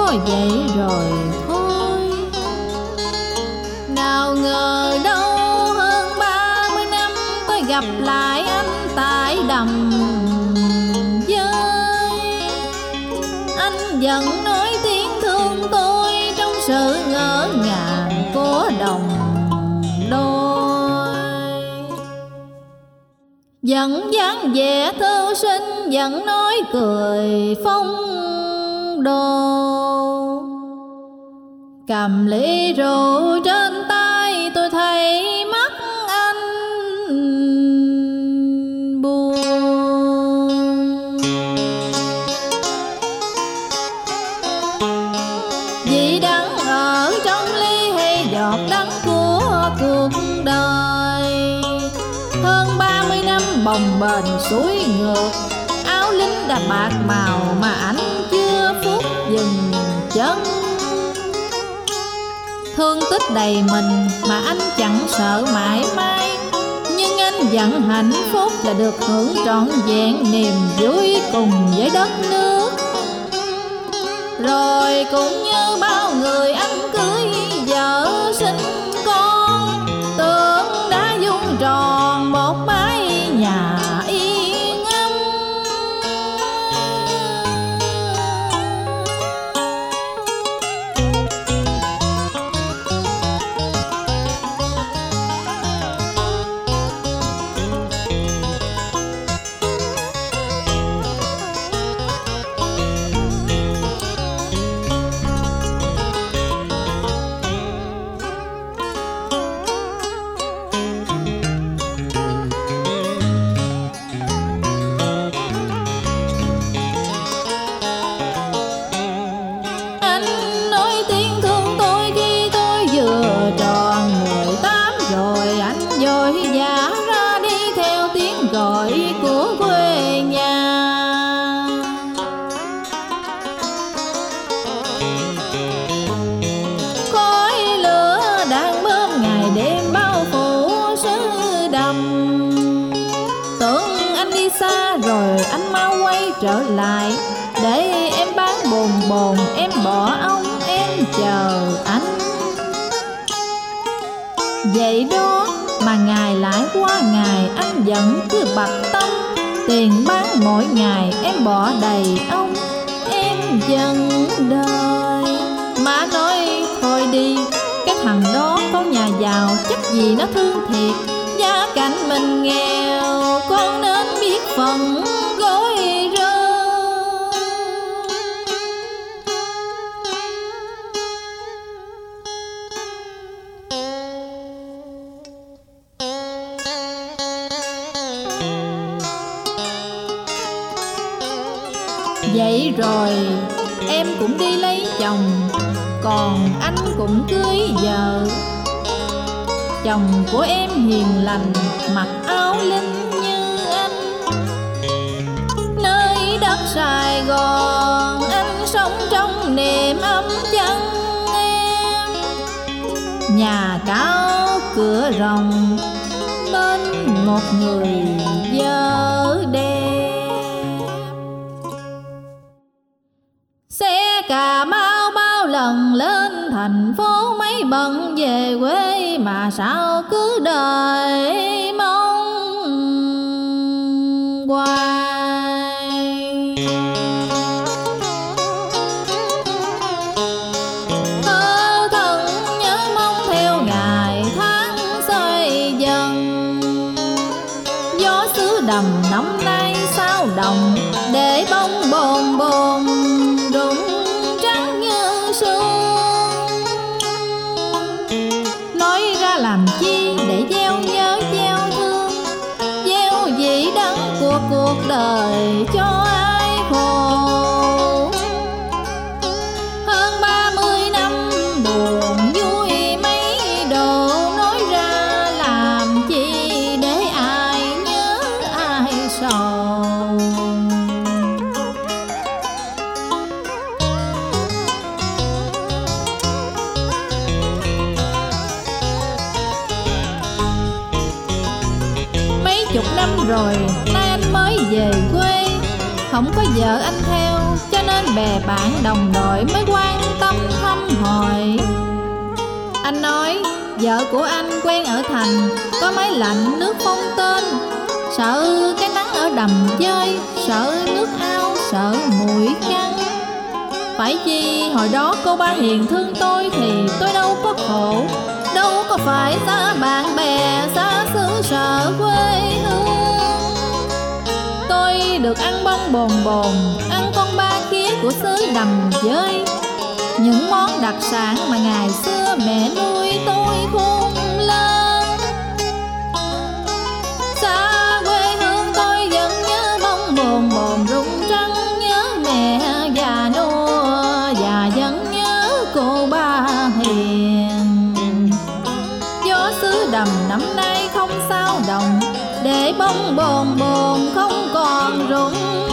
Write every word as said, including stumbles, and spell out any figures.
có vậy rồi thôi. Nào ngờ đâu hơn ba mươi năm tôi gặp lại anh tại đầm dơi. Anh vẫn nói tiếng thương tôi trong sự ngỡ ngàng của đồng đôi. Vẫn dáng vẻ thư sinh, vẫn nói cười phong độ. Cầm ly rượu trên tay tôi thấy mắt anh buồn. Vị đắng ở trong ly hay giọt đắng của cuộc đời. Hơn ba mươi năm bồng bềnh suối ngược, áo lính đã bạc màu mà anh chưa phút dừng chân. Thương tích đầy mình mà anh chẳng sợ mãi mãi, nhưng anh vẫn hạnh phúc là được hưởng trọn vẹn niềm vui cùng với đất nước. Rồi cũng như bao người anh cưới vợ sinh con, tưởng đã vuông tròn một mái nhà yên ấm. Gọi của quê nhà, khói lửa đang bơm ngày đêm bao phủ xứ đầm. Tưởng anh đi xa rồi anh mau quay trở lại, để em bán bồn bồn, em bỏ ông, em chờ anh. Vậy đó mà ngày lại qua ngày anh vẫn cứ bặt tâm. Tiền bán mỗi ngày em bỏ đầy ông, em dần đời. Má nói thôi đi, cái thằng đó có nhà giàu chắc gì nó thương thiệt. Gia cảnh mình nghèo, con nên biết phận gối rơi. Vậy rồi em cũng đi lấy chồng, còn anh cũng cưới vợ. Chồng của em hiền lành, mặc áo lính như anh. Nơi đất Sài Gòn anh sống trong niềm ấm chân em. Nhà cao cửa rộng, bên một người vợ đẹp. Xe Cà Mau bao lần lên thành phố, mấy bận về quê mà sao cứ đợi mong hoài. Thơ thần nhớ mong theo ngày tháng xoay dần. Gió xứ đầm năm nay sao đồng, để bông bồn bồn rụng trắng như sương. Nói ra làm chi để gieo nhớ gieo thương, gieo vị đắng của cuộc đời cho ai khổ. Hơn ba mươi năm buồn vui mấy độ, nói ra làm chi để ai nhớ ai sầu. Chục năm rồi nay anh mới về quê, không có vợ anh theo, cho nên bè bạn đồng đội mới quan Vợ của anh quen ở thành, có máy lạnh nước phong tên. Sợ cái nắng ở đầm chơi, sợ nước ao, sợ muỗi cắn. Phải chi hồi đó cô ba hiền thương tôi thì tôi đâu có khổ, đâu có phải xa bạn bè, xa xứ sở quê hương. Tôi được ăn bông bồn bồn, ăn con ba khía của xứ đầm dơi, những món đặc sản mà ngày xưa mẹ nuôi tôi khôn lớn. Xa quê hương tôi vẫn nhớ bông bồn bồn rụng trăng, nhớ mẹ già nua và vẫn nhớ cô ba hiền. Gió xứ đầm năm nay không sao đồng, để bông bồn bồn không còn rụng